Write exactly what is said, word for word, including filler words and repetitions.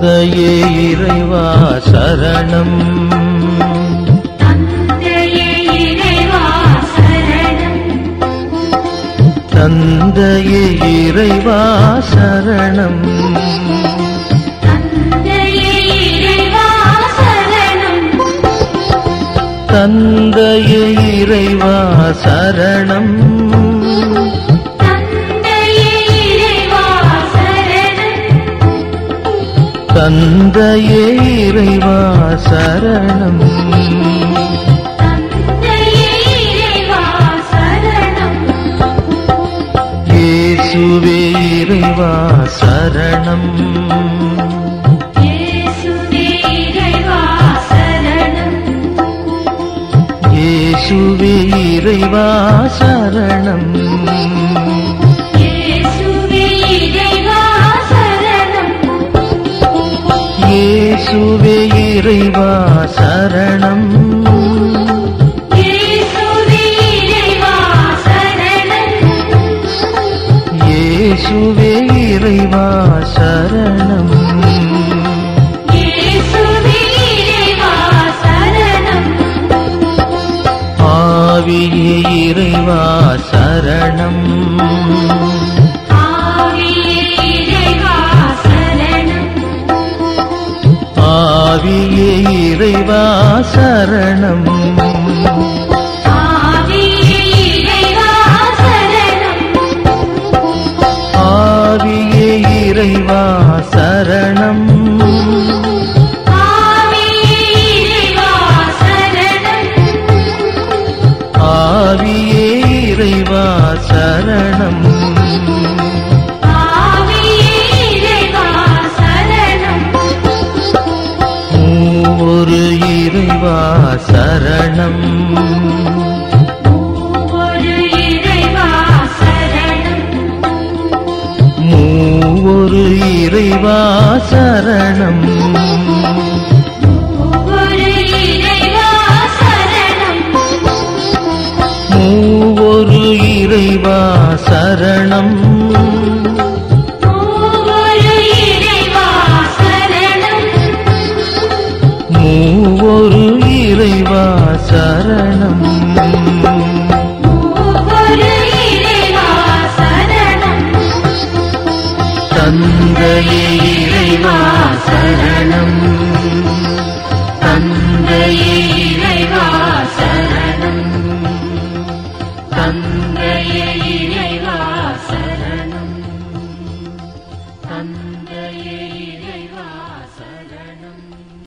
தந்தையே இறைவா சரணம். தந்தையே இறைவா சரணம். தந்தையே இறைவா சரணம். தந்தையே இறைவா சரணம். தந்தையே இறைவா சரணம். தந்தையே இறைவா சரணம். தந்தையே இறைவா சரணம். இயேசுவே இறைவா சரணம். இயேசுவே இறைவா சரணம். இயேசுவே இறைவா சரணம். இயேசுவே இறைவா சரணம். இயேசுவே இறைவா சரணம். இயேசுவே இறைவா சரணம். இயேசுவே இறைவா சரணம். இயேசுவே இறைவா சரணம். ஆவியே இறைவா சரணம். ஆவியே இறைவா சரணம். ஆவியே இறைவா சரணம். ஆவியே இறைவா சரணம். ஆவியே இறைவா சரணம். ஆவியே இறைவா சரணம். ஆவியே இறைவா சரணம். ஆவியே இறைவா சரணம். மூவொரு இறைவா சரணம். மூவொரு இறைவா சரணம். மூவொரு இறைவா சரணம். மூவொரு இறைவா சரணம். மூவொரு இறைவா சரணம். மூவொரு இறைவா சரணம். மூவொரு இறைவா சரணம். மூவொரு இறைவா சரணம். தந்தையே இறைவா சரணம். தந்தையே இறைவா சரணம். தந்தையே இறைவா சரணம். தந்தையே